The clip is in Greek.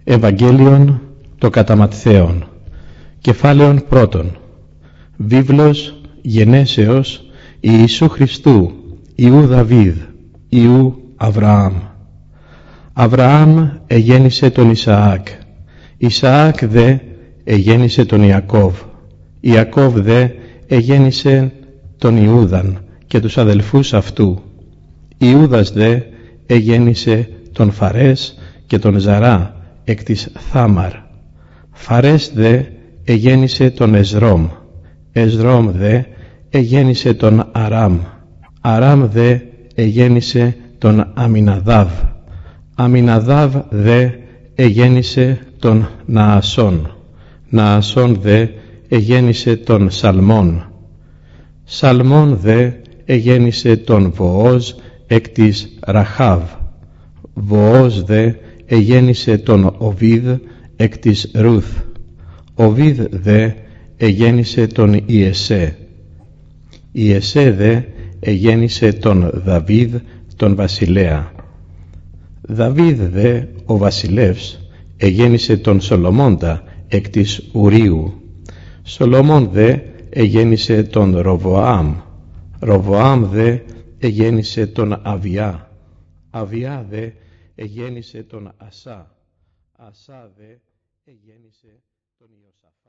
Ευαγγέλιον το κατά Ματθαίον. Κεφάλαιον πρώτον. Βίβλος γενέσεως Ιησού Χριστού, Ιού Δαβίδ, Ιού Αβραάμ. Αβραάμ εγέννησε τον Ισαάκ, Ισαάκ δε εγέννησε τον Ιακώβ, Ιακώβ δε εγέννησε τον Ιούδαν και τους αδελφούς αυτού. Ιούδας δε εγέννησε τον Φαρές και τον Ζαρά εκ της Θάμαρ. Φαρές δε εγέννησε τον Εσρόμ, Εσρόμ δε εγέννησε τον Αράμ, Αράμ δε εγέννησε τον Αμιναδάβ, Αμιναδάβ δε εγέννησε τον Ναασόν, Ναασόν δε εγέννησε τον Σαλμόν, Σαλμόν δε εγέννησε τον Βοόζ εκ της Ραχάβ, Βοόζ δε εγέννησε τον Οβίδ εκ της Ρούθ, Οβίδ δε εγέννησε τον Ιεσέ, Ιεσέ δε εγέννησε τον Δαβίδ τον βασιλέα. Δαβίδ δε ο βασιλεύς εγέννησε τον Σολομώντα εκ της Ουρίου. Σολομών δε εγέννησε τον Ροβοάμ, Ροβοάμ δε εγέννησε τον Αβιά, Αβιά δε εγέννησε τον Ασά, Ασά δε εγέννησε τον Ιωσαφάτ.